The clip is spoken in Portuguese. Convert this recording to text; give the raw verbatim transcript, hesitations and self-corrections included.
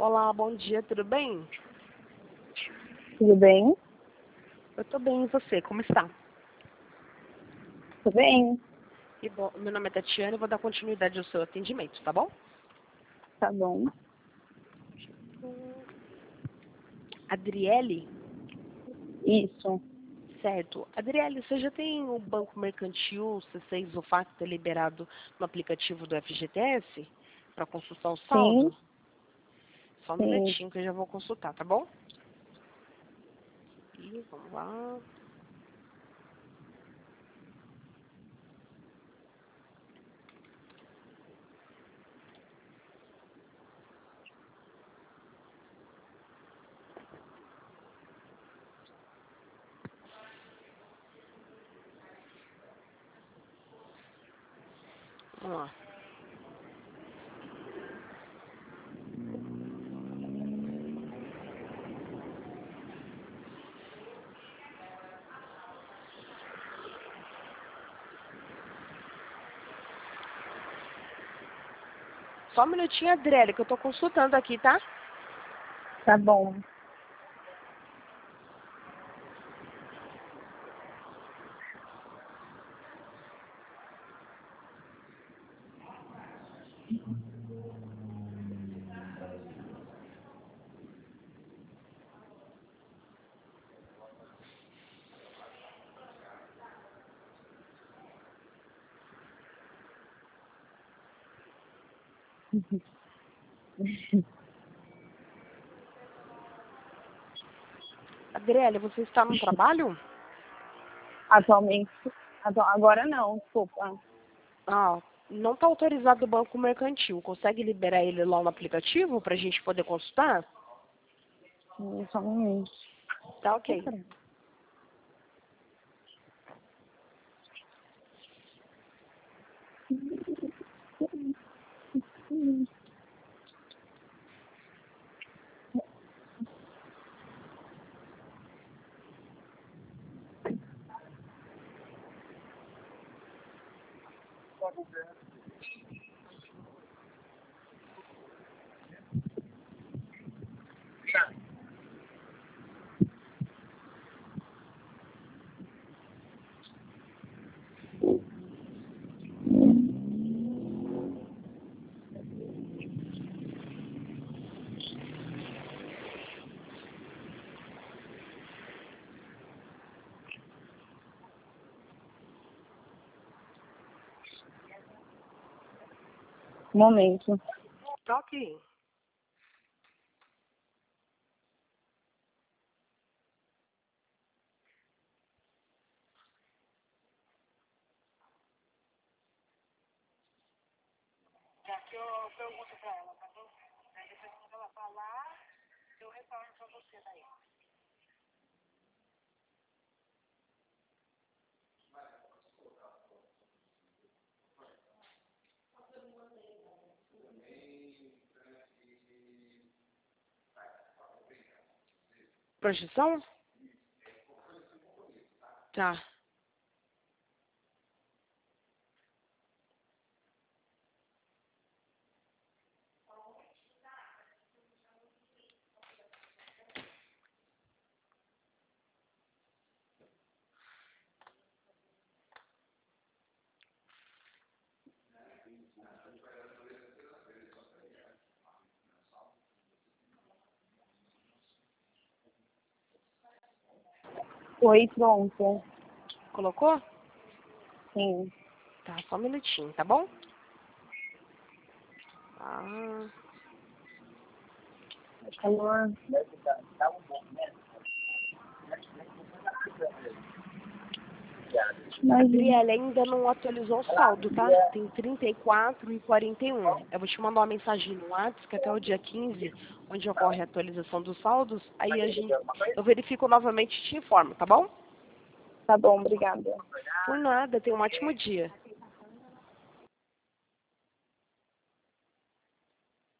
Olá, bom dia, tudo bem? Tudo bem? Eu tô bem, e você? Como está? Tudo bem. E bom, meu nome é Tatiana e vou dar continuidade ao seu atendimento, tá bom? Tá bom. Adriele? Isso. Certo. Adriele, você já tem o Banco Mercantil C seis o Facta liberado no aplicativo do F G T S para consultar o Sim. saldo? Só um Sim. minutinho que eu já vou consultar, tá bom? E vamos lá. Vamos lá. Só um minutinho, Adriele, que eu tô consultando aqui, tá? Tá bom. Adriele, você está no trabalho? Atualmente. atu- Agora não, desculpa. Ah, não está autorizado o Banco Mercantil. Consegue liberar ele lá no aplicativo para a gente poder consultar? Hum, Só um minuto. Tá ok. Um momento. Tá ok. Aqui eu pergunto pra ela, tá bom? Aí depois quando ela falar, eu retorno pra você daí. Projeção? Tá. Oi, pronto. Colocou? Sim. Tá, só um minutinho, tá bom? Ah, Calor. Mas, Adriele, ainda não atualizou o saldo, tá? Tem trinta e quatro e quarenta e um. Eu vou te mandar uma mensagem no WhatsApp que até o dia quinze, onde ocorre a atualização dos saldos, aí a gente, eu verifico novamente e te informo, tá bom? tá bom, obrigada. Por nada, tenha um ótimo dia.